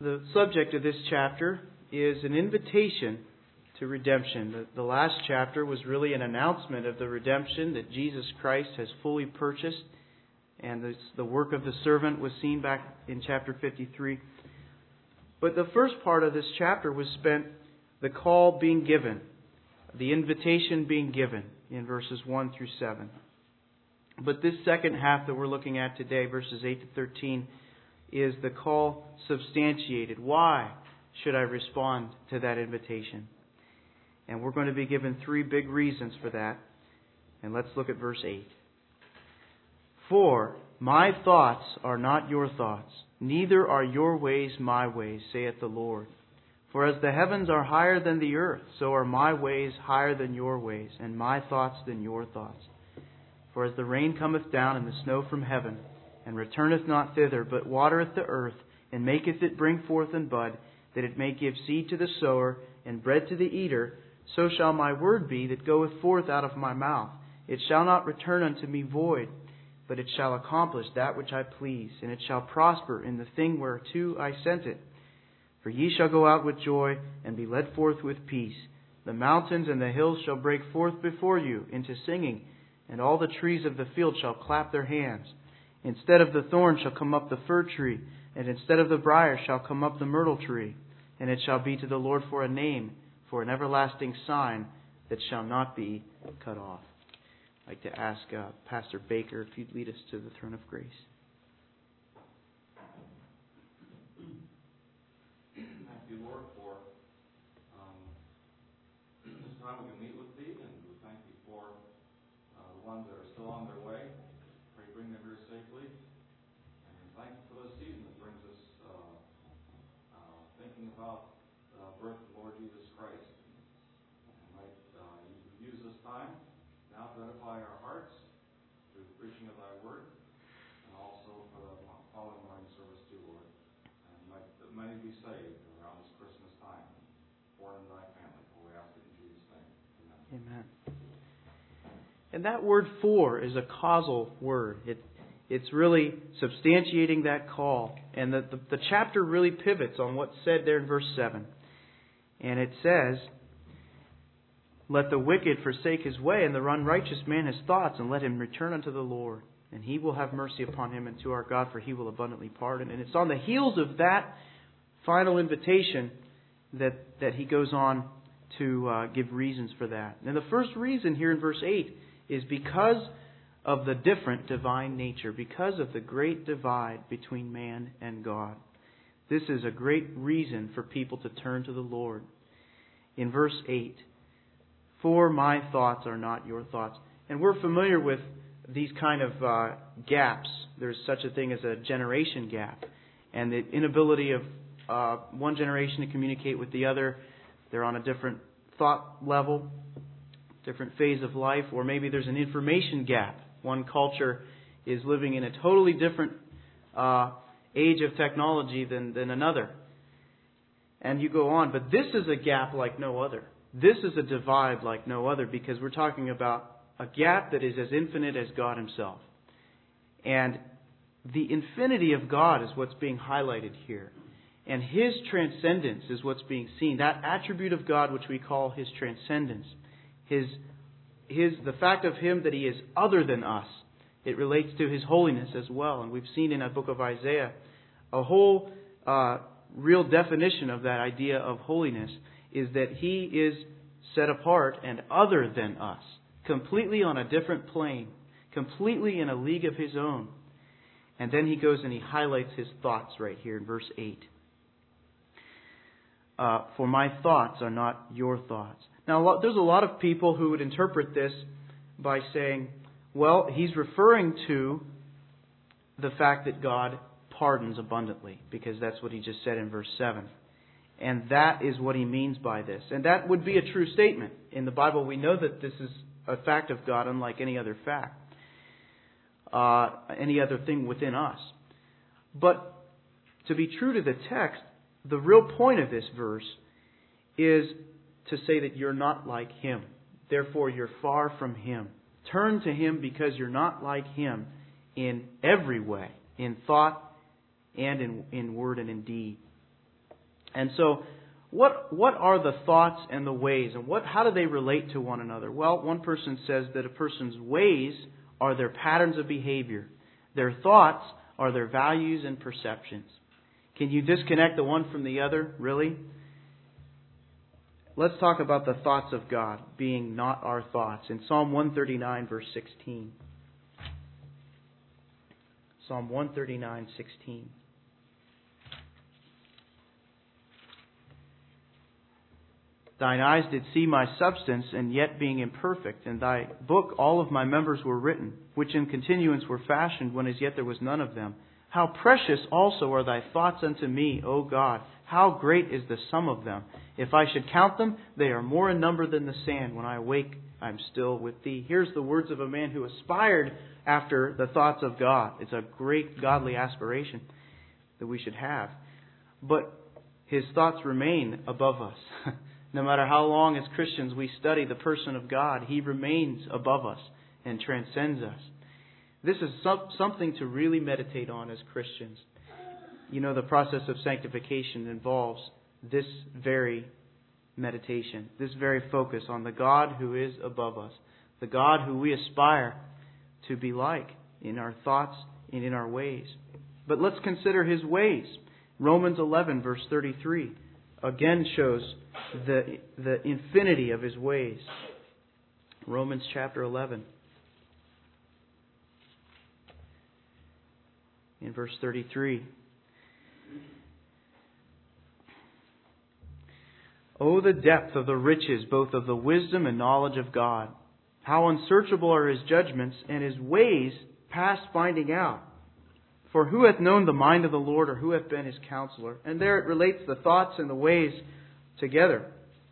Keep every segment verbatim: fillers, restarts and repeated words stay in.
The subject of this chapter is an invitation to redemption. The, the last chapter was really an announcement of the redemption that Jesus Christ has fully purchased, and this, the work of the servant was seen back in chapter fifty-three. But the first part of this chapter was spent the call being given, the invitation being given in verses one through seven. But this second half that we're looking at today, verses eight to thirteen, is the call substantiated. Why should I respond to that invitation? And we're going to be given three big reasons for that. And let's look at verse eight. For my thoughts are not your thoughts, neither are your ways my ways, saith the Lord. For as the heavens are higher than the earth, so are my ways higher than your ways, and my thoughts than your thoughts. For as the rain cometh down and the snow from heaven, and returneth not thither, but watereth the earth, and maketh it bring forth and bud, that it may give seed to the sower, and bread to the eater, so shall my word be that goeth forth out of my mouth. It shall not return unto me void, but it shall accomplish that which I please, and it shall prosper in the thing whereto I sent it. For ye shall go out with joy, and be led forth with peace. The mountains and the hills shall break forth before you into singing, and all the trees of the field shall clap their hands. Instead of the thorn shall come up the fir tree, and instead of the briar shall come up the myrtle tree. And it shall be to the Lord for a name, for an everlasting sign that shall not be cut off. I'd like to ask uh, Pastor Baker if you'd lead us to the throne of grace. Thank you, Lord, for um, this time we can meet with Thee, and we thank Thee for uh, the ones that are still on their way. Pray bring them here safely. And thank you for this season that brings us uh, uh, thinking about the birth of the Lord Jesus Christ. And might uh, you use this time now to edify our hearts through the preaching of Thy Word, and also for the following morning service too, Lord. And might that many be saved around this Christmas time, born in Thy family. For we ask it in Jesus' name. Amen. Amen. And that word "for" is a causal word. It, it's really substantiating that call. And the, the, the chapter really pivots on what's said there in verse seven. And it says, let the wicked forsake his way, and the unrighteous man his thoughts, and let him return unto the Lord. And He will have mercy upon him, and to our God, for He will abundantly pardon. And it's on the heels of that final invitation that, that he goes on to uh, give reasons for that. And the first reason here in verse eight is because of the different divine nature, because of the great divide between man and God. This is a great reason for people to turn to the Lord. In verse eight, for my thoughts are not your thoughts. And we're familiar with these kind of uh, gaps. There's such a thing as a generation gap. And the inability of uh, one generation to communicate with the other. They're on a different thought level, different phase of life. Or maybe there's an information gap. One culture is living in a totally different uh, age of technology than, than another. And you go on. But this is a gap like no other. This is a divide like no other, because we're talking about a gap that is as infinite as God Himself. And the infinity of God is what's being highlighted here. And His transcendence is what's being seen. That attribute of God which we call His transcendence. His, his, the fact of Him that He is other than us. It relates to His holiness as well. And we've seen in that book of Isaiah a whole uh, real definition of that idea of holiness is that He is set apart and other than us. Completely on a different plane. Completely in a league of His own. And then He goes and He highlights His thoughts right here in verse eight. Uh, for my thoughts are not your thoughts. Now, there's a lot of people who would interpret this by saying, well, He's referring to the fact that God pardons abundantly, because that's what He just said in verse seven. And that is what He means by this. And that would be a true statement. In the Bible, we know that this is a fact of God unlike any other fact. Uh, any other thing within us. But to be true to the text, the real point of this verse is to say that you're not like Him. Therefore, you're far from Him. Turn to Him because you're not like Him in every way. In thought and in, in word and in deed. And so, what what are the thoughts and the ways, and what how do they relate to one another? Well, one person says that a person's ways are their patterns of behavior. Their thoughts are their values and perceptions. Can you disconnect the one from the other, really? Let's talk about the thoughts of God being not our thoughts. In Psalm one thirty-nine, verse sixteen. Psalm one thirty-nine, sixteen. Thine eyes did see my substance, and yet being imperfect. In thy book all of my members were written, which in continuance were fashioned, when as yet there was none of them. How precious also are thy thoughts unto me, O God! How great is the sum of them! If I should count them, they are more in number than the sand. When I awake, I am still with thee. Here's the words of a man who aspired after the thoughts of God. It's a great godly aspiration that we should have. But his thoughts remain above us. No matter how long as Christians we study the person of God, He remains above us and transcends us. This is some, something to really meditate on as Christians. You know, the process of sanctification involves this very meditation, this very focus on the God who is above us, the God who we aspire to be like in our thoughts and in our ways. But let's consider His ways. Romans eleven, verse thirty-three, again shows the, the infinity of His ways. Romans chapter eleven. In verse thirty-three. Oh, the depth of the riches, both of the wisdom and knowledge of God. How unsearchable are His judgments, and His ways past finding out. For who hath known the mind of the Lord, or who hath been His counselor? And there it relates the thoughts and the ways together.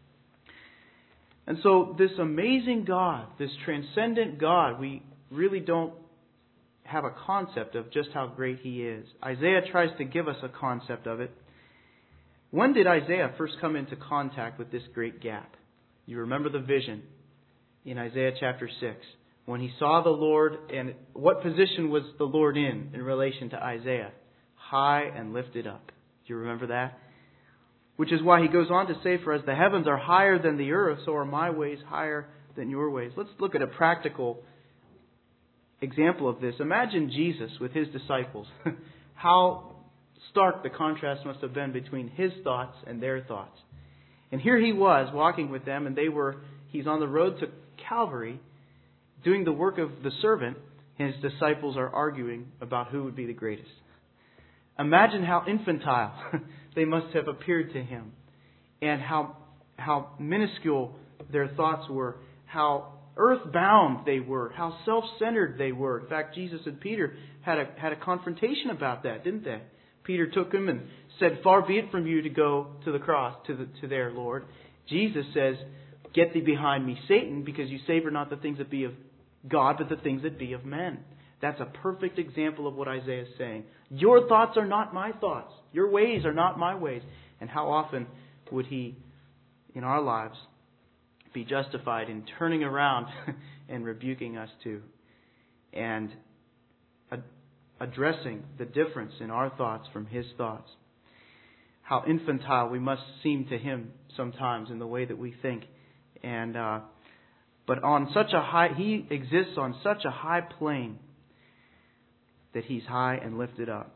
And so this amazing God, this transcendent God, we really don't have a concept of just how great He is. Isaiah tries to give us a concept of it. When did Isaiah first come into contact with this great gap? You remember the vision in Isaiah chapter six. When he saw the Lord, and what position was the Lord in in relation to Isaiah? High and lifted up. Do you remember that? Which is why he goes on to say, for as the heavens are higher than the earth, so are my ways higher than your ways. Let's look at a practical example of this. Imagine Jesus with His disciples. How stark the contrast must have been between His thoughts and their thoughts. And here He was walking with them, and they were, He's on the road to Calvary doing the work of the servant. His disciples are arguing about who would be the greatest. Imagine how infantile they must have appeared to Him, and how how minuscule their thoughts were, how earthbound they were, how self-centered they were. In fact, Jesus and Peter had a had a confrontation about that, didn't they? Peter took him and said, "Far be it from you to go to the cross, to the to their Lord." Jesus says, "Get thee behind me, Satan, because you savor not the things that be of God, but the things that be of men." That's a perfect example of what Isaiah is saying. Your thoughts are not my thoughts. Your ways are not my ways. And how often would He, in our lives, be justified in turning around and rebuking us too, and ad- addressing the difference in our thoughts from His thoughts. How infantile we must seem to Him sometimes in the way that we think. And uh, but on such a high, He exists on such a high plane that He's high and lifted up.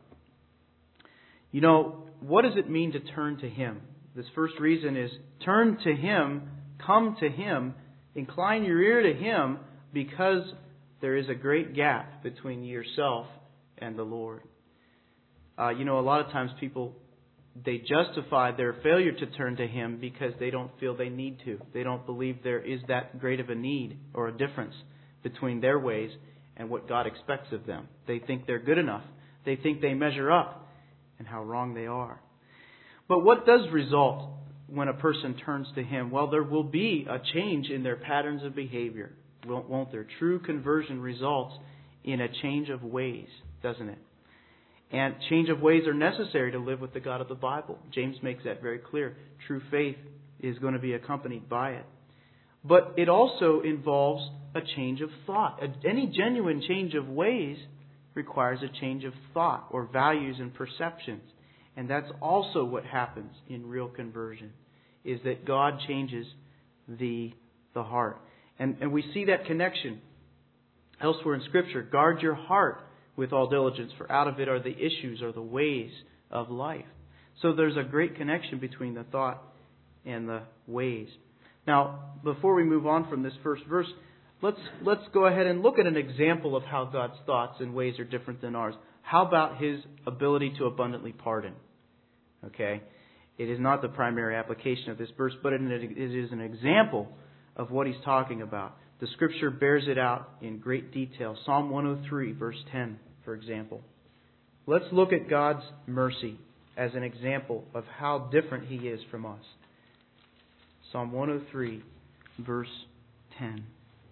You know, what does it mean to turn to Him? This first reason is turn to Him, come to Him, incline your ear to Him, because there is a great gap between yourself and the Lord. Uh, you know, a lot of times people, they justify their failure to turn to Him because they don't feel they need to. They don't believe there is that great of a need or a difference between their ways and what God expects of them. They think they're good enough. They think they measure up, and how wrong they are. But what does result when a person turns to Him? Well, there will be a change in their patterns of behavior, won't there? True conversion results in a change of ways, doesn't it? And change of ways are necessary to live with the God of the Bible. James makes that very clear. True faith is going to be accompanied by it. But it also involves a change of thought. Any genuine change of ways requires a change of thought or values and perceptions. And that's also what happens in real conversion, is that God changes the, the heart. And, and we see that connection elsewhere in Scripture. Guard your heart with all diligence, for out of it are the issues or the ways of life. So there's a great connection between the thought and the ways. Now, before we move on from this first verse, let's let's go ahead and look at an example of how God's thoughts and ways are different than ours. How about His ability to abundantly pardon? Okay? It is not the primary application of this verse, but it is an example of what He's talking about. The Scripture bears it out in great detail. Psalm one oh three, verse ten, for example. Let's look at God's mercy as an example of how different He is from us. Psalm one oh three, verse ten.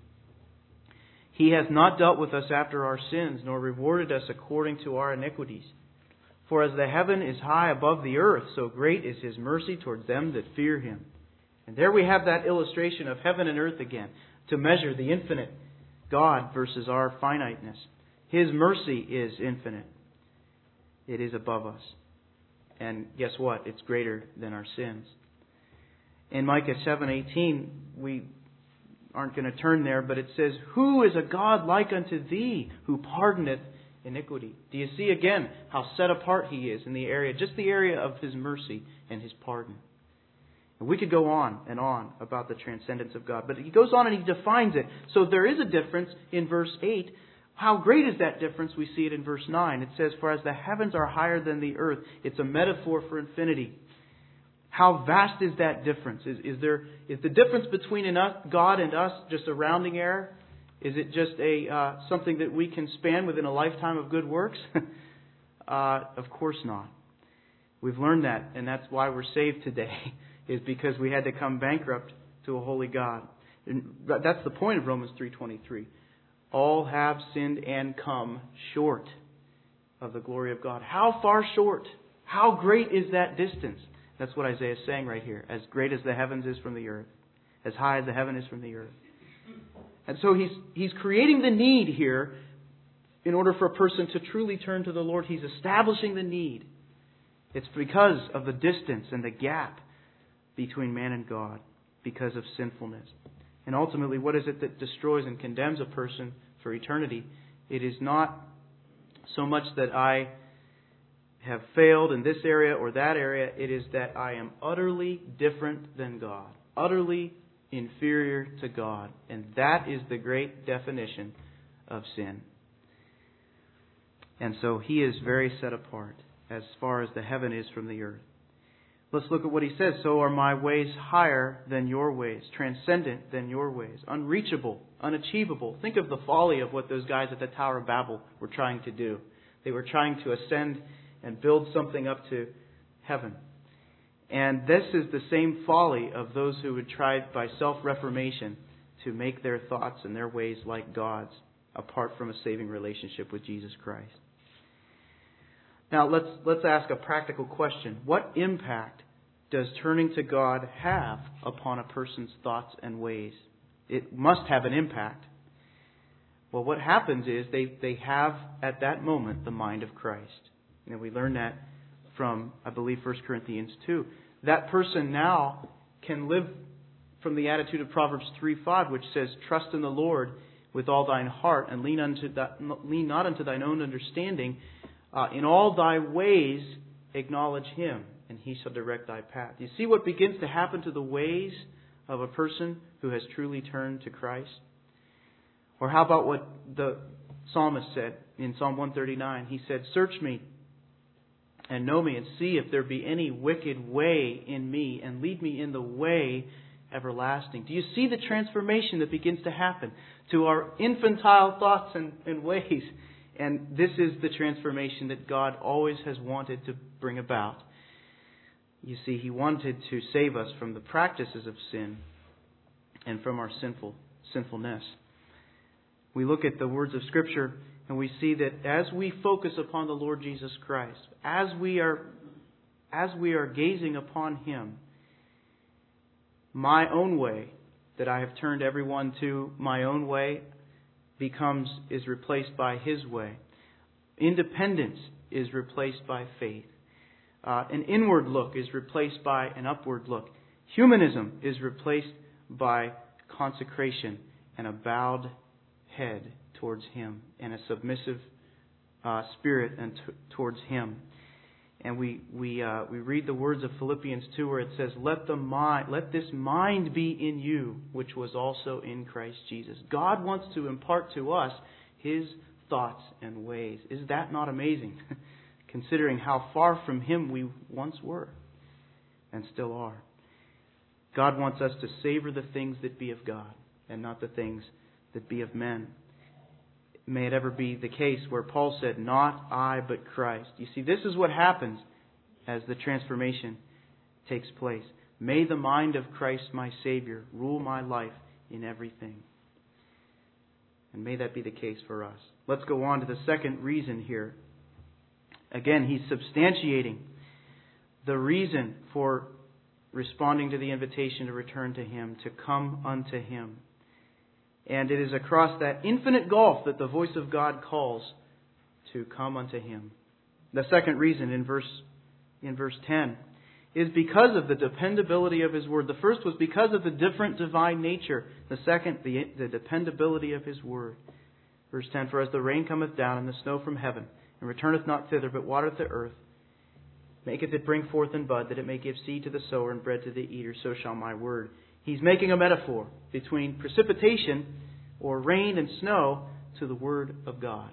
He hath not dealt with us after our sins, nor rewarded us according to our iniquities. For as the heaven is high above the earth, so great is His mercy towards them that fear Him. And there we have that illustration of heaven and earth again, to measure the infinite God versus our finiteness. His mercy is infinite. It is above us. And guess what? It's greater than our sins. In Micah seven eighteen, we aren't going to turn there, but it says, Who is a God like unto thee, who pardoneth iniquity? Do you see again how set apart He is in the area, just the area of His mercy and His pardon? And we could go on and on about the transcendence of God, but He goes on and He defines it. So there is a difference in verse eight. How great is that difference? We see it in verse nine. It says, For as the heavens are higher than the earth. It's a metaphor for infinity. How vast is that difference? Is, is there is the difference between an us, God and us just a rounding error? Is it just a uh, something that we can span within a lifetime of good works? uh, of course not. We've learned that, and that's why we're saved today, is because we had to come bankrupt to a holy God. And that's the point of Romans three twenty-three. All have sinned and come short of the glory of God. How far short? How great is that distance? That's what Isaiah is saying right here. As great as the heavens is from the earth. As high as the heaven is from the earth. And so he's he's creating the need here in order for a person to truly turn to the Lord. He's establishing the need. It's because of the distance and the gap between man and God. Because of sinfulness. And ultimately, what is it that destroys and condemns a person for eternity? It is not so much that I have failed in this area or that area. It is that I am utterly different than God. Utterly inferior to God. And that is the great definition of sin. And so He is very set apart as far as the heaven is from the earth. Let's look at what He says. So are my ways higher than your ways, transcendent than your ways, unreachable, unachievable. Think of the folly of what those guys at the Tower of Babel were trying to do. They were trying to ascend and build something up to heaven. And this is the same folly of those who would try by self-reformation to make their thoughts and their ways like God's, apart from a saving relationship with Jesus Christ. Now let's let's ask a practical question. What impact does turning to God have upon a person's thoughts and ways? It must have an impact. Well, what happens is they, they have at that moment the mind of Christ. And we learn that from, I believe, First Corinthians two. That person now can live from the attitude of Proverbs three five, which says, Trust in the Lord with all thine heart, and lean unto that, lean not unto thine own understanding. Uh, in all thy ways acknowledge Him, and He shall direct thy path. You see what begins to happen to the ways of a person who has truly turned to Christ? Or how about what the psalmist said in Psalm one thirty-nine? He said, Search me and know me, and see if there be any wicked way in me, and lead me in the way everlasting. Do you see the transformation that begins to happen to our infantile thoughts and, and ways? And this is the transformation that God always has wanted to bring about. You see, He wanted to save us from the practices of sin and from our sinful sinfulness. We look at the words of Scripture and we see that as we focus upon the Lord Jesus Christ, as we are as we are gazing upon Him, my own way, that I have turned everyone to my own way, becomes is replaced by His way. Independence is replaced by faith. Uh, an inward look is replaced by an upward look. Humanism is replaced by consecration and a bowed head towards Him and a submissive uh, spirit and t- towards Him. And we we uh, we read the words of Philippians two where it says, "Let the mind, let this mind be in you, which was also in Christ Jesus." God wants to impart to us His thoughts and ways. Is that not amazing? Considering how far from Him we once were and still are. God wants us to savor the things that be of God and not the things that be of men. May it ever be the case where Paul said, "Not I, but Christ." You see, this is what happens as the transformation takes place. May the mind of Christ my Savior rule my life in everything. And may that be the case for us. Let's go on to the second reason here. Again, he's substantiating the reason for responding to the invitation to return to Him, to come unto Him. And it is across that infinite gulf that the voice of God calls to come unto Him. The second reason in verse in verse ten is because of the dependability of His Word. The first was because of the different divine nature. The second, the, the dependability of His Word. Verse ten, "For as the rain cometh down and the snow from heaven, and returneth not thither, but watereth the earth, maketh it bring forth and bud, that it may give seed to the sower and bread to the eater, so shall my word." He's making a metaphor between precipitation or rain and snow to the Word of God.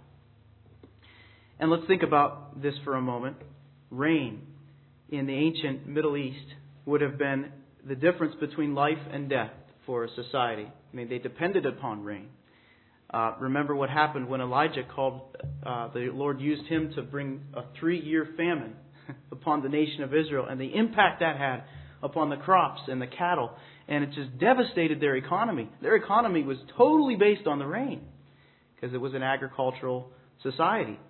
And let's think about this for a moment. Rain in the ancient Middle East would have been the difference between life and death for a society. I mean, they depended upon rain. Uh, remember what happened when Elijah called, uh, the Lord used him to bring a three-year famine upon the nation of Israel, and the impact that had upon the crops and the cattle. And it just devastated their economy. Their economy was totally based on the rain because it was an agricultural society.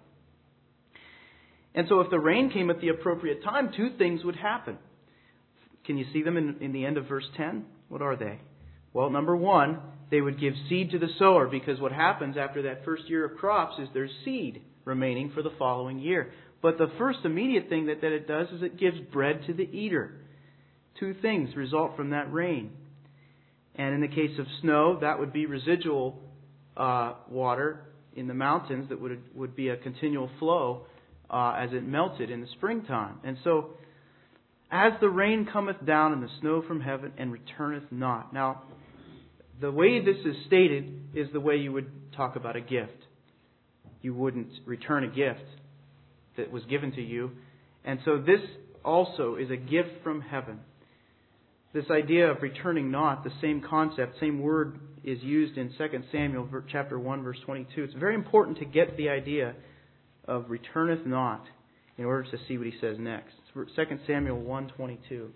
And so if the rain came at the appropriate time, two things would happen. Can you see them in, in the end of verse ten? What are they? Well, number one, they would give seed to the sower, because what happens after that first year of crops is there's seed remaining for the following year. But the first immediate thing that, that it does is it gives bread to the eater. Two things result from that rain. And in the case of snow, that would be residual uh, water in the mountains that would would be a continual flow uh, as it melted in the springtime. And so, as the rain cometh down and the snow from heaven and returneth not. Now, the way this is stated is the way you would talk about a gift. You wouldn't return a gift that was given to you. And so this also is a gift from heaven. This idea of returning not, the same concept, same word is used in Second Samuel chapter one, verse twenty-two. It's very important to get the idea of returneth not in order to see what he says next. Second Samuel one twenty-two.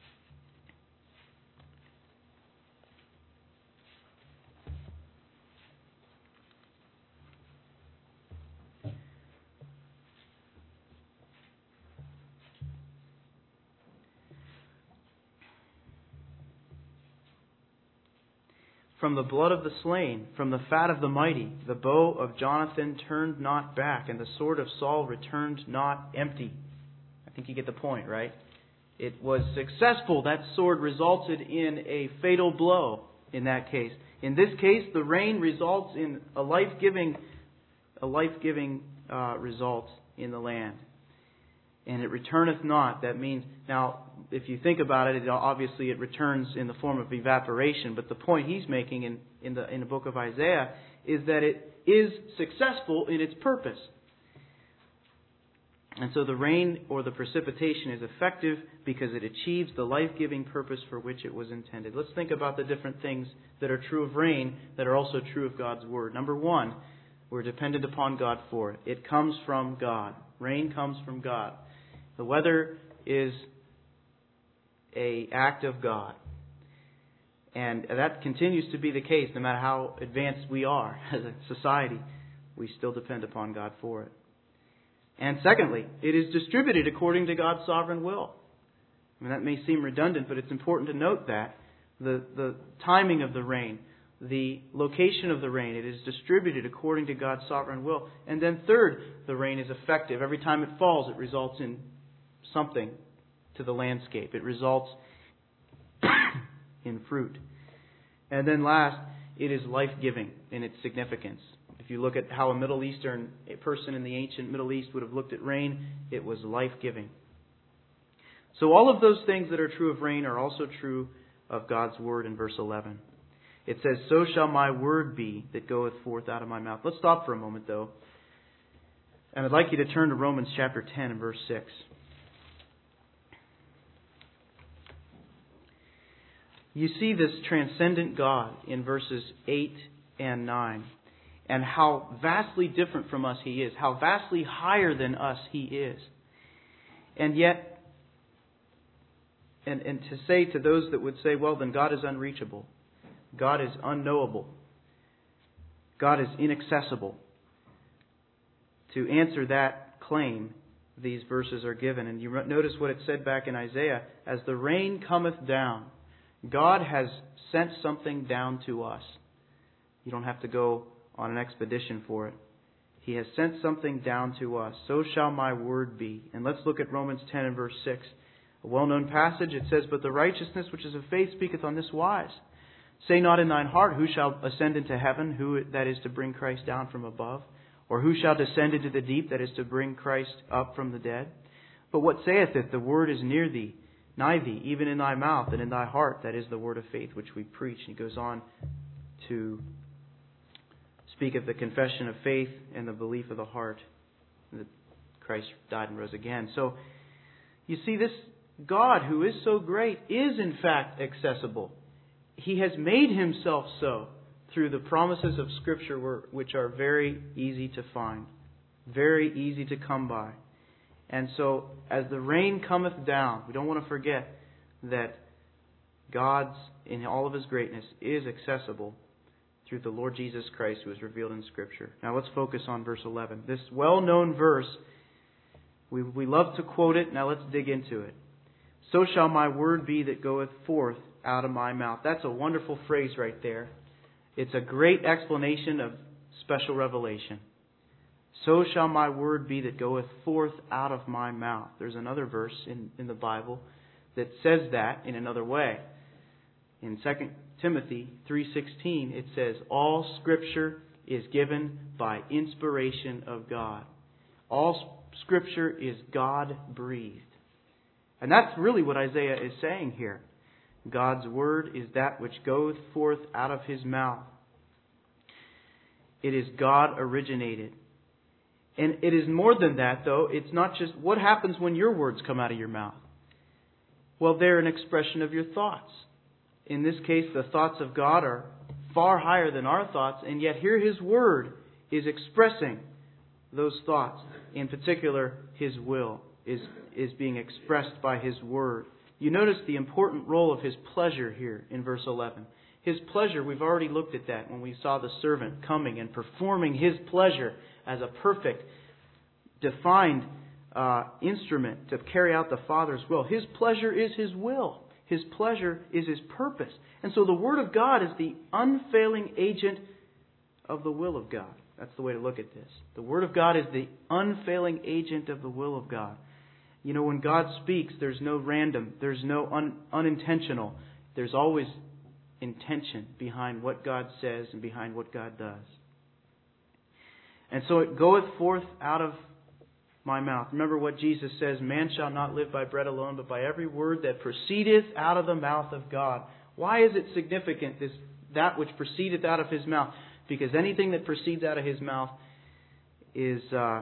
From the blood of the slain, from the fat of the mighty, the bow of Jonathan turned not back, and the sword of Saul returned not empty. I think you get the point, right? It was successful. That sword resulted in a fatal blow in that case. In this case, the rain results in a life-giving, a life-giving uh, result in the land. And it returneth not. That means, now, if you think about it, it, obviously it returns in the form of evaporation. But the point he's making in, in the in the book of Isaiah is that it is successful in its purpose. And so the rain or the precipitation is effective because it achieves the life-giving purpose for which it was intended. Let's think about the different things that are true of rain that are also true of God's Word. Number one, we're dependent upon God for it. It comes from God. Rain comes from God. The weather is an act of God. And that continues to be the case no matter how advanced we are as a society. We still depend upon God for it. And secondly, it is distributed according to God's sovereign will. I mean, that may seem redundant, but it's important to note that. The, the timing of the rain, the location of the rain, it is distributed according to God's sovereign will. And then third, the rain is effective. Every time it falls, it results in something to the landscape. It results in fruit. And then last, it is life-giving in its significance. If you look at how a Middle Eastern a person in the ancient Middle East would have looked at rain, it was life-giving. So all of those things that are true of rain are also true of God's Word in verse eleven. It says, "So shall my word be that goeth forth out of my mouth." Let's stop for a moment, though. And I'd like you to turn to Romans chapter ten and verse six. You see this transcendent God in verses eight and nine, and how vastly different from us He is, how vastly higher than us He is. And yet, and, and to say to those that would say, well, then God is unreachable, God is unknowable, God is inaccessible. To answer that claim, these verses are given. And you notice what it said back in Isaiah, "As the rain cometh down," God has sent something down to us. You don't have to go on an expedition for it. He has sent something down to us. "So shall my word be." And let's look at Romans ten and verse six. A well-known passage. It says, "But the righteousness which is of faith speaketh on this wise. Say not in thine heart, who shall ascend into heaven, who that is to bring Christ down from above? Or who shall descend into the deep, that is to bring Christ up from the dead? But what saith it? The word is near thee, nigh thee, even in thy mouth and in thy heart. That is the word of faith which we preach." And he goes on to speak of the confession of faith and the belief of the heart that Christ died and rose again. So you see, this God who is so great is in fact accessible. He has made Himself so through the promises of Scripture, which are very easy to find, very easy to come by. And so, as the rain cometh down, we don't want to forget that God's, in all of His greatness, is accessible through the Lord Jesus Christ, who is revealed in Scripture. Now let's focus on verse eleven. This well-known verse, we, we love to quote it. Now let's dig into it. "So shall my word be that goeth forth out of my mouth." That's a wonderful phrase right there. It's a great explanation of special revelation. "So shall my word be that goeth forth out of my mouth." There's another verse in, in the Bible that says that in another way. In Second Timothy three sixteen, it says, "All Scripture is given by inspiration of God." All Scripture is God-breathed. And that's really what Isaiah is saying here. God's word is that which goeth forth out of His mouth. It is God-originated. And it is more than that, though. It's not just what happens when your words come out of your mouth. Well, they're an expression of your thoughts. In this case, the thoughts of God are far higher than our thoughts, and yet here His word is expressing those thoughts. In particular, His will is, is being expressed by His word. You notice the important role of His pleasure here in verse eleven. His pleasure, we've already looked at that when we saw the servant coming and performing His pleasure as a perfect, defined uh, instrument to carry out the Father's will. His pleasure is His will. His pleasure is His purpose. And so the Word of God is the unfailing agent of the will of God. That's the way to look at this. The Word of God is the unfailing agent of the will of God. You know, when God speaks, there's no random, there's no un, unintentional. There's always intention behind what God says and behind what God does. And so it goeth forth out of my mouth. Remember what Jesus says, "Man shall not live by bread alone, but by every word that proceedeth out of the mouth of God." Why is it significant, this that which proceedeth out of His mouth? Because anything that proceeds out of His mouth is uh,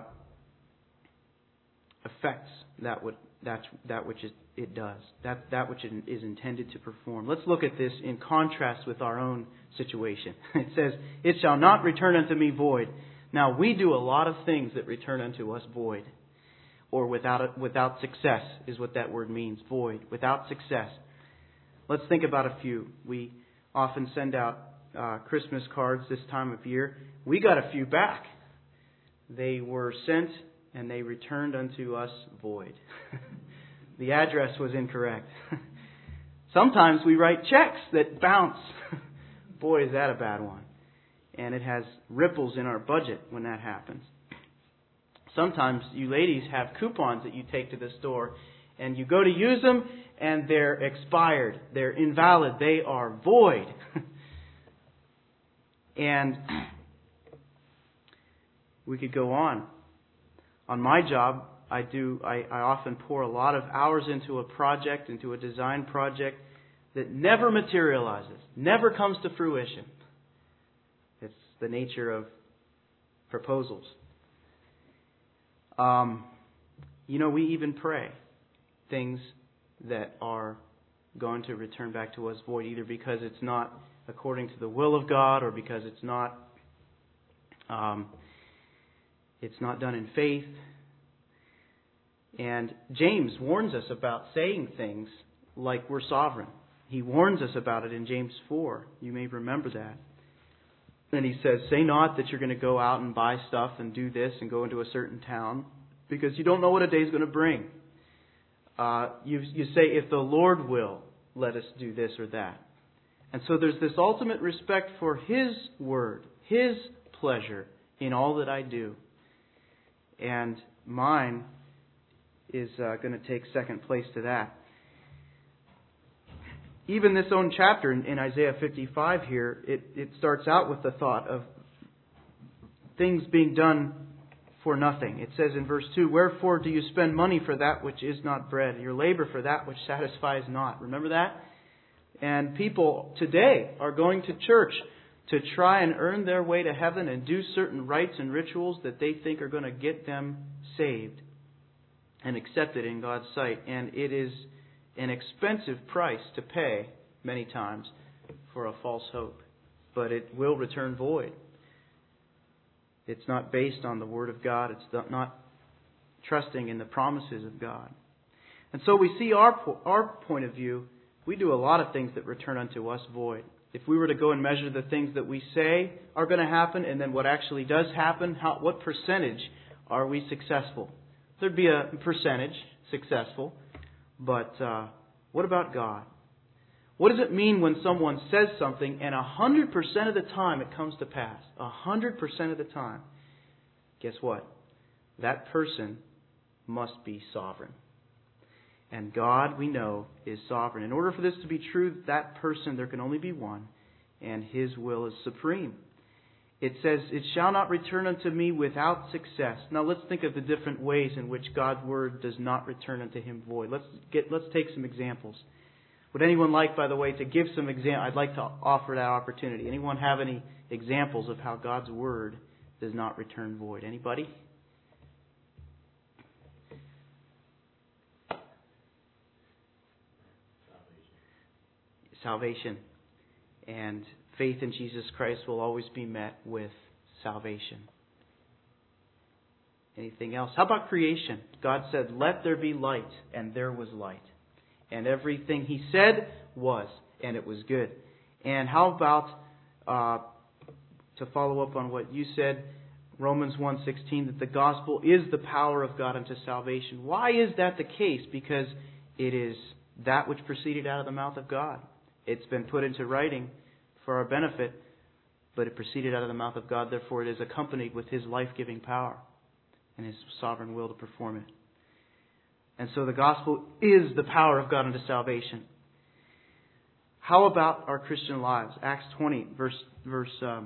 affects that what that that which it, it does, that that which it is intended to perform. Let's look at this in contrast with our own situation. It says, "It shall not return unto me void." Now, we do a lot of things that return unto us void, or without without success is what that word means. Void, without success. Let's think about a few. We often send out uh, Christmas cards this time of year. We got a few back. They were sent and they returned unto us void. The address was incorrect. Sometimes we write checks that bounce. Boy, is that a bad one. And it has ripples in our budget when that happens. Sometimes you ladies have coupons that you take to the store, and you go to use them, and they're expired. They're invalid. They are void. And we could go on. On my job, I do. I, I often pour a lot of hours into a project, into a design project that never materializes, never comes to fruition. It's the nature of proposals. Um, you know, we even pray things that are going to return back to us void, either because it's not according to the will of God, or because it's not um, it's not done in faith. And James warns us about saying things like we're sovereign. He warns us about it in James four. You may remember that. And he says, say not that you're going to go out and buy stuff and do this and go into a certain town, because you don't know what a day is going to bring. Uh, you, you say, if the Lord will, let us do this or that. And so there's this ultimate respect for His word, His pleasure in all that I do. And mine is uh, going to take second place to that. Even this own chapter in, in Isaiah fifty-five here, it, it starts out with the thought of things being done for nothing. It says in verse two, wherefore do you spend money for that which is not bread, your labor for that which satisfies not? Remember that? And people today are going to church to try and earn their way to heaven and do certain rites and rituals that they think are going to get them saved and accepted in God's sight. And it is an expensive price to pay many times for a false hope. But it will return void. It's not based on the Word of God. It's not trusting in the promises of God. And so we see our, our point of view. We do a lot of things that return unto us void. If we were to go and measure the things that we say are going to happen, and then what actually does happen, how, what percentage are we successful? There'd be a percentage successful. But uh, what about God? What does it mean when someone says something and a hundred percent of the time it comes to pass? A hundred percent of the time. Guess what? That person must be sovereign. And God, we know, is sovereign. In order for this to be true, that person, there can only be one, and His will is supreme. It says, it shall not return unto me without success. Now let's think of the different ways in which God's Word does not return unto Him void. Let's get let's take some examples. Would anyone like, by the way, to give some examples? I'd like to offer that opportunity. Anyone have any examples of how God's Word does not return void? Anybody? Salvation. Salvation. And faith in Jesus Christ will always be met with salvation. Anything else? How about creation? God said, let there be light, and there was light. And everything He said was, and it was good. And how about, uh, to follow up on what you said, Romans one sixteen, that the gospel is the power of God unto salvation. Why is that the case? Because it is that which proceeded out of the mouth of God. It's been put into writing for our benefit, but it proceeded out of the mouth of God. Therefore, it is accompanied with His life-giving power and His sovereign will to perform it. And so the gospel is the power of God unto salvation. How about our Christian lives? Acts twenty, verse verse um,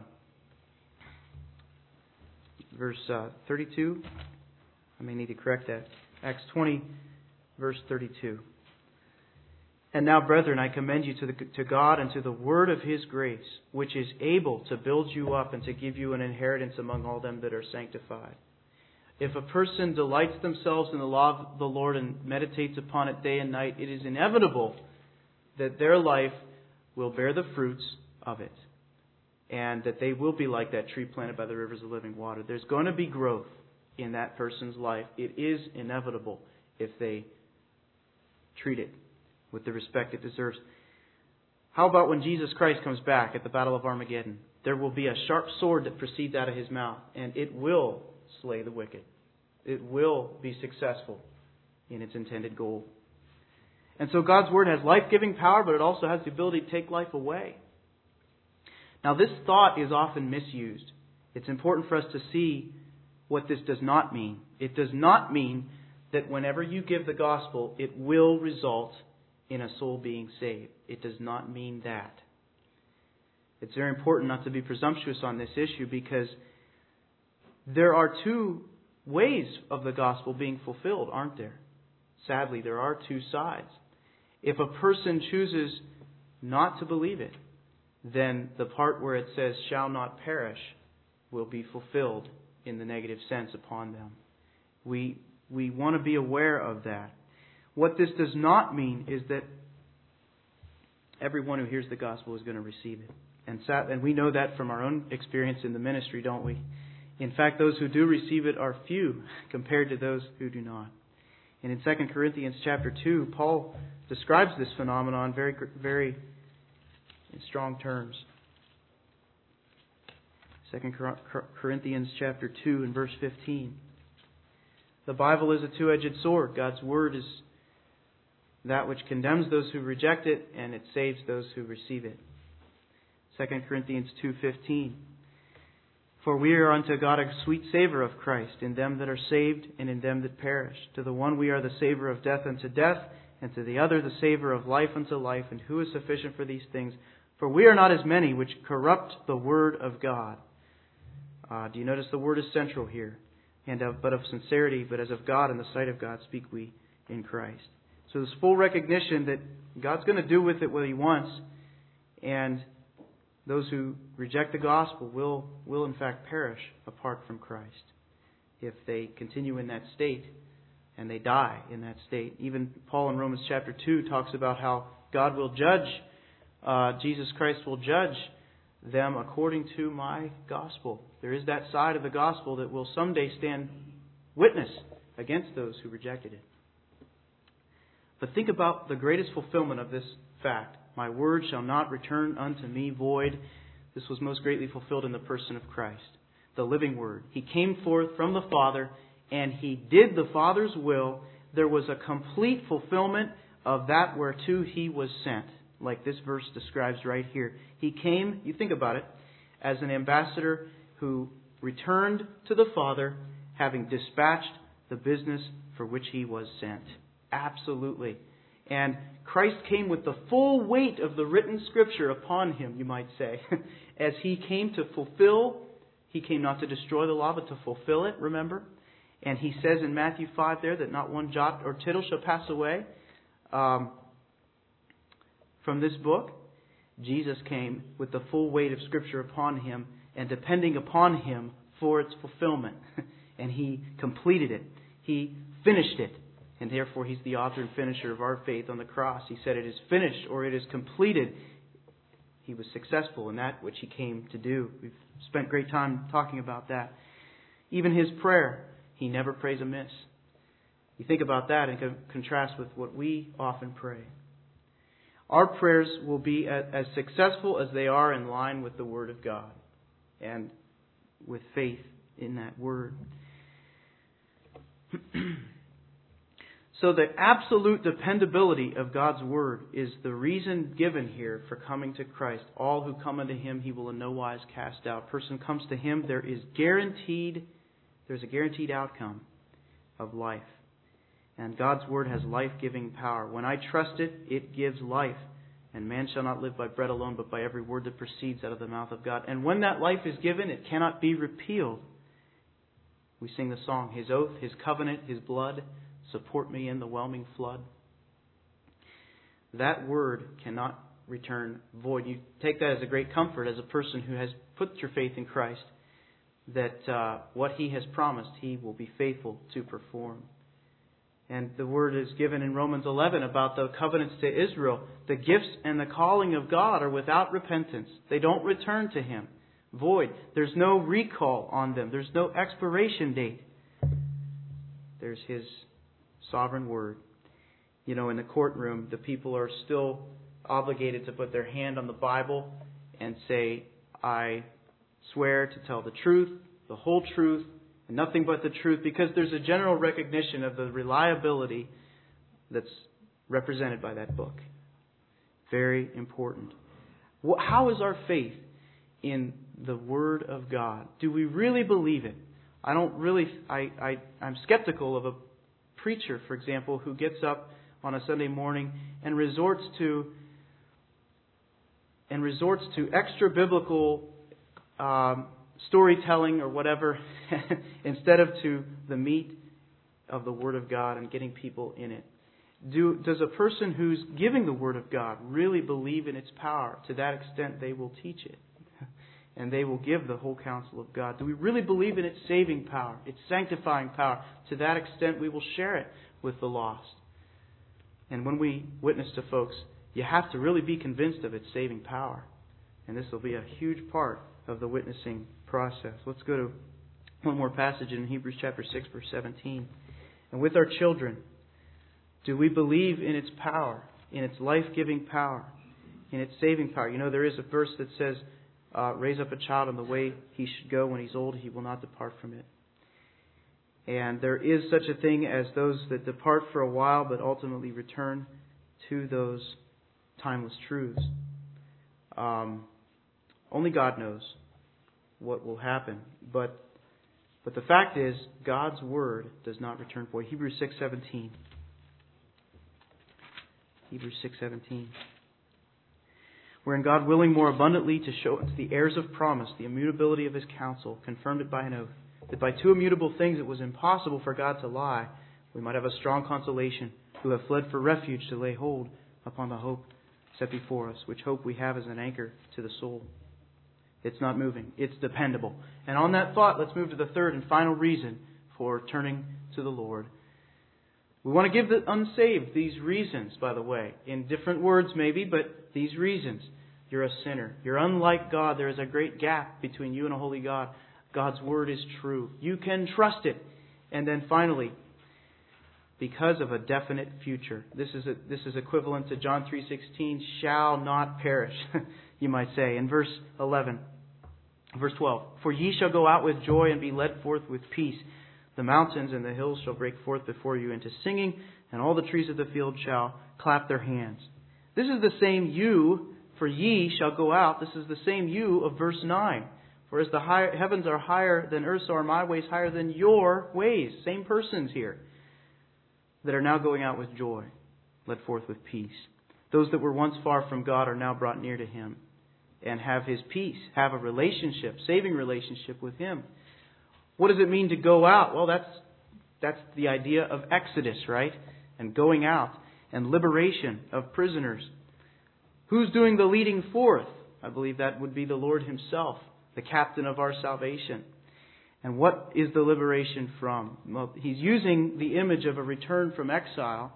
verse uh, thirty-two. I may need to correct that. Acts twenty, verse thirty-two. And now, brethren, I commend you to, the, to God and to the word of His grace, which is able to build you up and to give you an inheritance among all them that are sanctified. If a person delights themselves in the law of the Lord and meditates upon it day and night, it is inevitable that their life will bear the fruits of it. And that they will be like that tree planted by the rivers of living water. There's going to be growth in that person's life. It is inevitable if they treat it with the respect it deserves. How about when Jesus Christ comes back at the Battle of Armageddon? There will be a sharp sword that proceeds out of His mouth, and it will slay the wicked. It will be successful in its intended goal. And so God's Word has life-giving power, but it also has the ability to take life away. Now, this thought is often misused. It's important for us to see what this does not mean. It does not mean that whenever you give the gospel, it will result in a soul being saved. It does not mean that. It's very important not to be presumptuous on this issue, because there are two ways of the gospel being fulfilled, aren't there? Sadly, there are two sides. If a person chooses not to believe it, then the part where it says shall not perish will be fulfilled in the negative sense upon them. We we want to be aware of that. What this does not mean is that everyone who hears the gospel is going to receive it. And and we know that from our own experience in the ministry, don't we? In fact, those who do receive it are few compared to those who do not. And in Second Corinthians chapter two, Paul describes this phenomenon very, very in strong terms. Second Corinthians chapter two and verse fifteen. The Bible is a two-edged sword. God's word is that which condemns those who reject it, and it saves those who receive it. Second Corinthians two fifteen. For we are unto God a sweet savour of Christ, in them that are saved and in them that perish. To the one we are the savour of death unto death, and to the other the savour of life unto life. And who is sufficient for these things? For we are not as many which corrupt the word of God. Uh, do you notice the word is central here? And of, but of sincerity, but as of God, in the sight of God, speak we in Christ. So there's full recognition that God's going to do with it what He wants, and those who reject the gospel will, will in fact perish apart from Christ if they continue in that state and they die in that state. Even Paul in Romans chapter two talks about how God will judge, uh, Jesus Christ will judge them according to my gospel. There is that side of the gospel that will someday stand witness against those who rejected it. But think about the greatest fulfillment of this fact. My word shall not return unto me void. This was most greatly fulfilled in the person of Christ, the living word. He came forth from the Father, and He did the Father's will. There was a complete fulfillment of that whereto He was sent, like this verse describes right here. He came, you think about it, as an ambassador who returned to the Father, having dispatched the business for which He was sent. Absolutely. And Christ came with the full weight of the written Scripture upon Him, you might say. As He came to fulfill, He came not to destroy the law, but to fulfill it, remember? And He says in Matthew five there that not one jot or tittle shall pass away um, from this book. Jesus came with the full weight of Scripture upon Him and depending upon Him for its fulfillment. And He completed it. He finished it. And therefore, He's the author and finisher of our faith on the cross. He said, it is finished, or it is completed. He was successful in that which He came to do. We've spent great time talking about that. Even His prayer, He never prays amiss. You think about that and contrast with what we often pray. Our prayers will be as successful as they are in line with the Word of God and with faith in that Word. So the absolute dependability of God's Word is the reason given here for coming to Christ. All who come unto Him, He will in no wise cast out. Person comes to Him, there is guaranteed, there's a guaranteed outcome of life. And God's Word has life-giving power. When I trust it, it gives life. And man shall not live by bread alone, but by every word that proceeds out of the mouth of God. And when that life is given, it cannot be repealed. We sing the song, His oath, His covenant, His blood, support me in the whelming flood. That word cannot return void. You take that as a great comfort as a person who has put your faith in Christ, that uh, what He has promised, He will be faithful to perform. And the word is given in Romans eleven about the covenants to Israel. The gifts and the calling of God are without repentance. They don't return to Him void. There's no recall on them. There's no expiration date. There's His sovereign word. You know, in the courtroom, the people are still obligated to put their hand on the Bible and say, I swear to tell the truth, the whole truth, and nothing but the truth, because there's a general recognition of the reliability that's represented by that book. Very important. How is our faith in the Word of God? Do we really believe it? I don't really, I, I, I'm skeptical of a preacher, for example, who gets up on a Sunday morning and resorts to and resorts to extra biblical um, storytelling or whatever instead of to the meat of the Word of God and getting people in it. Do, does a person who's giving the Word of God really believe in its power? To that extent, they will teach it. And they will give the whole counsel of God. Do we really believe in its saving power, its sanctifying power? To that extent, we will share it with the lost. And when we witness to folks, you have to really be convinced of its saving power. And this will be a huge part of the witnessing process. Let's go to one more passage in Hebrews chapter six, verse seventeen. And with our children, do we believe in its power, in its life-giving power, in its saving power? You know, there is a verse that says, uh, raise up a child in the way he should go. When he's old, he will not depart from it. And there is such a thing as those that depart for a while, but ultimately return to those timeless truths. Um, only God knows what will happen. But but the fact is, God's Word does not return void. Hebrews six seventeen. Hebrews six seventeen. Wherein God, willing more abundantly to show to the heirs of promise the immutability of His counsel, confirmed it by an oath, that by two immutable things it was impossible for God to lie, we might have a strong consolation, who have fled for refuge to lay hold upon the hope set before us, which hope we have as an anchor to the soul. It's not moving. It's dependable. And on that thought, let's move to the third and final reason for turning to the Lord. We want to give the unsaved these reasons, by the way, in different words maybe, but these reasons. You're a sinner. You're unlike God. There is a great gap between you and a holy God. God's Word is true. You can trust it. And then finally, because of a definite future. This is a, this is equivalent to John three sixteen, shall not perish, you might say. In verse eleven, verse twelve, for ye shall go out with joy and be led forth with peace. The mountains and the hills shall break forth before you into singing, and all the trees of the field shall clap their hands. This is the same you, for ye shall go out. This is the same you of verse nine. For as the high, heavens are higher than earth, so are my ways higher than your ways. Same persons here that are now going out with joy, led forth with peace. Those that were once far from God are now brought near to Him and have His peace, have a relationship, saving relationship with Him. What does it mean to go out? Well, that's that's the idea of Exodus, right? And going out and liberation of prisoners. Who's doing the leading forth? I believe that would be the Lord Himself, the captain of our salvation. And what is the liberation from? Well, He's using the image of a return from exile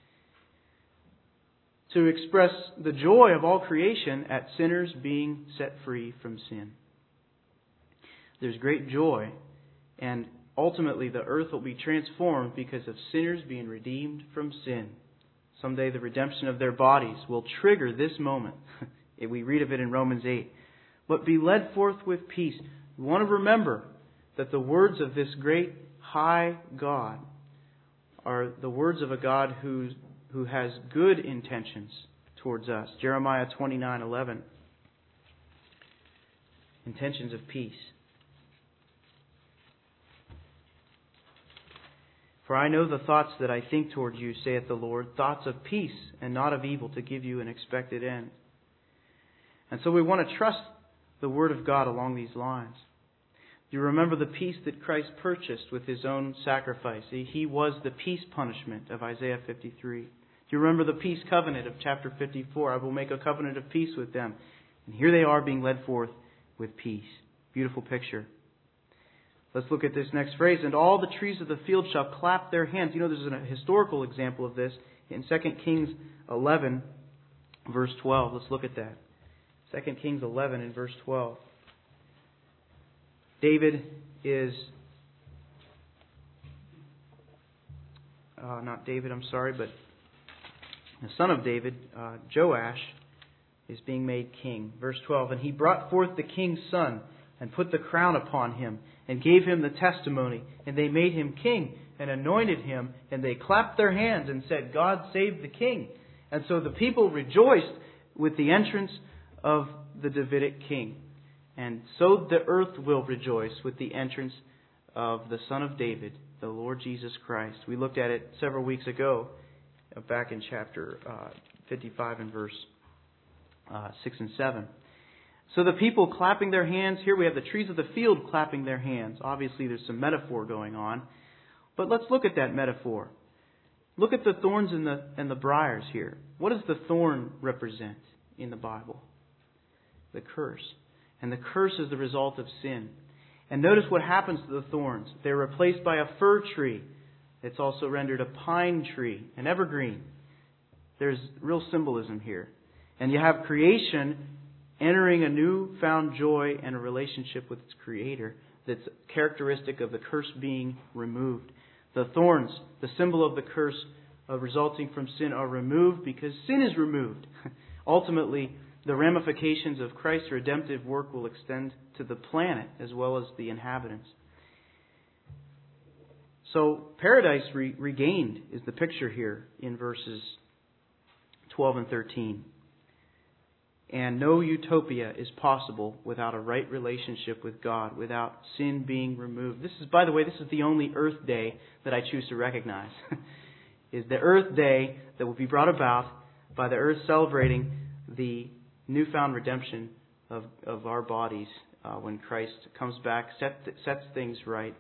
to express the joy of all creation at sinners being set free from sin. There's great joy, and ultimately the earth will be transformed because of sinners being redeemed from sin. Someday the redemption of their bodies will trigger this moment. We read of it in Romans eight. But be led forth with peace. We want to remember that the words of this great high God are the words of a God who, who has good intentions towards us. Jeremiah twenty-nine eleven. Intentions of peace. For I know the thoughts that I think toward you, saith the Lord, thoughts of peace and not of evil, to give you an expected end. And so we want to trust the Word of God along these lines. You remember the peace that Christ purchased with His own sacrifice. He was the peace punishment of Isaiah fifty-three. Do you remember the peace covenant of chapter fifty-four? I will make a covenant of peace with them. And here they are being led forth with peace. Beautiful picture. Let's look at this next phrase. And all the trees of the field shall clap their hands. You know, there's a historical example of this in Second Kings eleven, verse twelve. Let's look at that. Second Kings eleven and verse twelve. David is, uh, not David, I'm sorry, but the son of David, uh, Joash, is being made king. Verse twelve, and he brought forth the king's son and put the crown upon him and gave him the testimony. And they made him king and anointed him, and they clapped their hands and said, God save the king. And so the people rejoiced with the entrance of the Davidic king. And so the earth will rejoice with the entrance of the Son of David, the Lord Jesus Christ. We looked at it several weeks ago, uh, back in chapter uh, fifty-five and verse uh, six and seven. So the people clapping their hands, here we have the trees of the field clapping their hands. Obviously there's some metaphor going on. But let's look at that metaphor. Look at the thorns and the, and the briars here. What does the thorn represent in the Bible? The curse. And the curse is the result of sin. And notice what happens to the thorns. They're replaced by a fir tree. It's also rendered a pine tree, an evergreen. There's real symbolism here. And you have creation entering a newfound joy and a relationship with its Creator that's characteristic of the curse being removed. The thorns, the symbol of the curse uh, resulting from sin, are removed because sin is removed. Ultimately, the ramifications of Christ's redemptive work will extend to the planet as well as the inhabitants. So, paradise re- regained is the picture here in verses twelve and thirteen. And no utopia is possible without a right relationship with God, without sin being removed. This is, by the way, this is the only Earth Day that I choose to recognize. Is the Earth Day that will be brought about by the Earth celebrating the newfound redemption of, of our bodies uh, when Christ comes back, set, sets things right.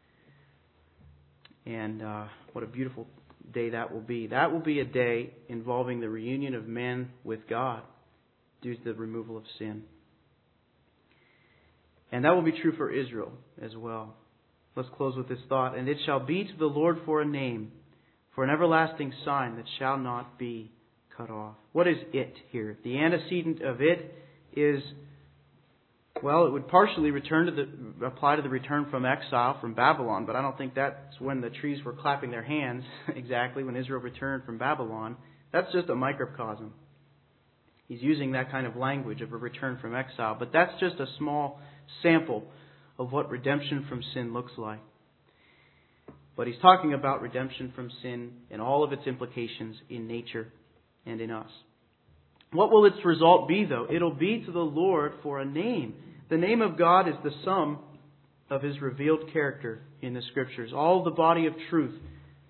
And uh, what a beautiful day that will be. That will be a day involving the reunion of man with God due to the removal of sin. And that will be true for Israel as well. Let's close with this thought. And it shall be to the Lord for a name, for an everlasting sign that shall not be cut off. What is it here? The antecedent of it is, well, it would partially return to the apply to the return from exile from Babylon, but I don't think that's when the trees were clapping their hands exactly when Israel returned from Babylon. That's just a microcosm. He's using that kind of language of a return from exile. But that's just a small sample of what redemption from sin looks like. But he's talking about redemption from sin and all of its implications in nature and in us. What will its result be, though? It'll be to the Lord for a name. The name of God is the sum of His revealed character in the Scriptures. All the body of truth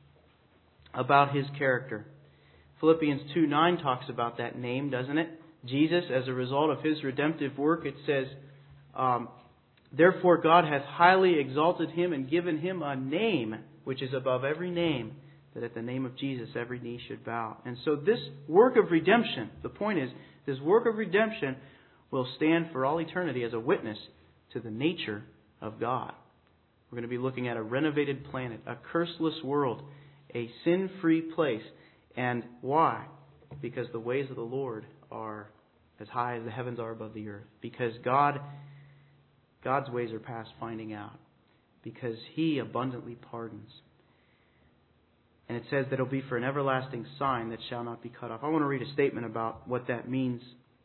about His character. Philippians two nine talks about that name, doesn't it? Jesus, as a result of His redemptive work, it says, um, therefore God hath highly exalted Him and given Him a name which is above every name, that at the name of Jesus every knee should bow. And so this work of redemption, the point is, this work of redemption will stand for all eternity as a witness to the nature of God. We're going to be looking at a renovated planet, a curseless world, a sin-free place. And why? Because the ways of the Lord are as high as the heavens are above the earth. Because God, God's ways are past finding out. Because He abundantly pardons. And it says that it will be for an everlasting sign that shall not be cut off. I want to read a statement about what that means,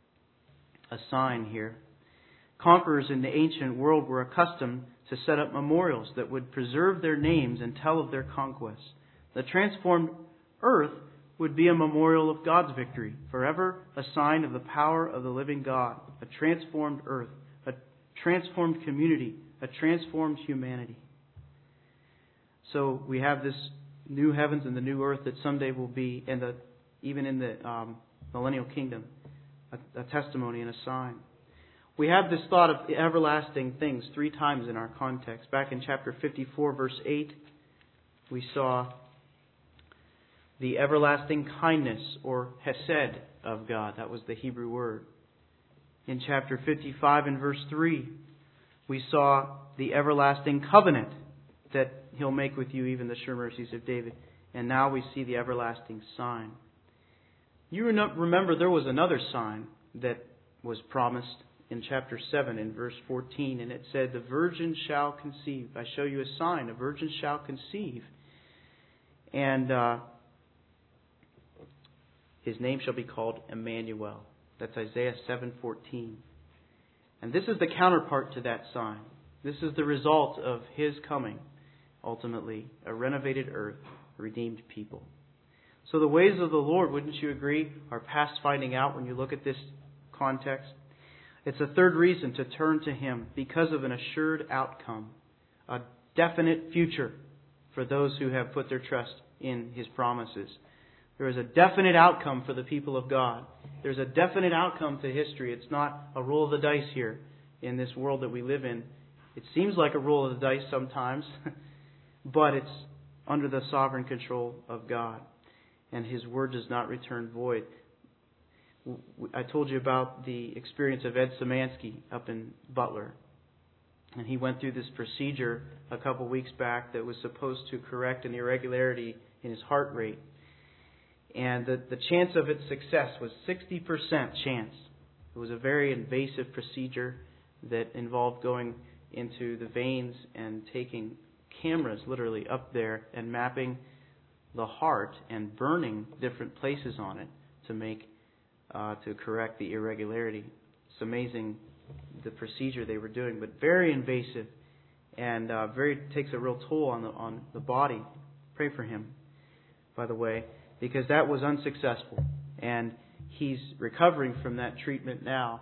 a sign here. Conquerors in the ancient world were accustomed to set up memorials that would preserve their names and tell of their conquests. The transformed earth would be a memorial of God's victory, forever a sign of the power of the living God, a transformed earth, a transformed community, a transformed humanity. So we have this new heavens and the new earth that someday will be, and the, even in the um, millennial kingdom, a, a testimony and a sign. We have this thought of everlasting things three times in our context. Back in chapter fifty-four, verse eight, we saw the everlasting kindness, or hesed, of God. That was the Hebrew word. In chapter fifty-five and verse three, we saw the everlasting covenant that He'll make with you, even the sure mercies of David. And now we see the everlasting sign. You remember there was another sign that was promised in chapter seven in verse fourteen. And it said, the virgin shall conceive. I show you a sign. A virgin shall conceive. And uh, His name shall be called Emmanuel. That's Isaiah seven fourteen. And this is the counterpart to that sign. This is the result of His coming. Ultimately, a renovated earth, a redeemed people. So the ways of the Lord, wouldn't you agree, are past finding out when you look at this context? It's a third reason to turn to Him, because of an assured outcome. A definite future for those who have put their trust in His promises. There is a definite outcome for the people of God. There's a definite outcome to history. It's not a roll of the dice here in this world that we live in. It seems like a roll of the dice sometimes, but it's under the sovereign control of God. And His Word does not return void. I told you about the experience of Ed Szymanski up in Butler. And he went through this procedure a couple weeks back that was supposed to correct an irregularity in his heart rate. And the, the chance of its success was sixty percent chance. It was a very invasive procedure that involved going into the veins and taking cameras literally up there and mapping the heart and burning different places on it to make uh, to correct the irregularity. It's amazing the procedure they were doing, but very invasive and uh, very takes a real toll on the on the body. Pray for him, by the way, because that was unsuccessful, and he's recovering from that treatment now.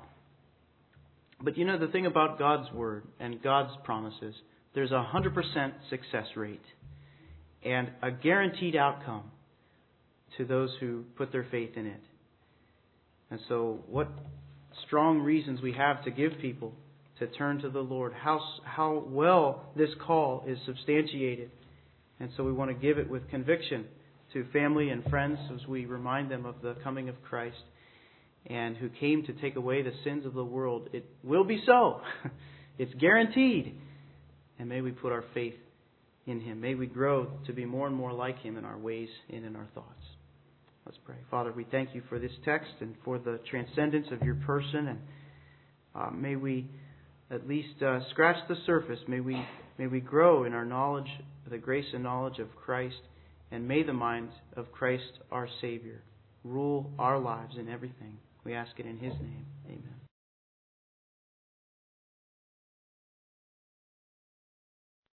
But you know, the thing about God's Word and God's promises, there's a hundred percent success rate and a guaranteed outcome to those who put their faith in it. And so, what strong reasons we have to give people to turn to the Lord. How how well this call is substantiated. And so we want to give it with conviction to family and friends as we remind them of the coming of Christ and who came to take away the sins of the world. It will be so. It's guaranteed. And may we put our faith in Him. May we grow to be more and more like Him in our ways and in our thoughts. Let's pray. Father, we thank You for this text and for the transcendence of Your person. And uh, may we at least uh, scratch the surface. May we may we grow in our knowledge, the grace and knowledge of Christ. And may the mind of Christ our Savior rule our lives in everything. We ask it in His name. Amen.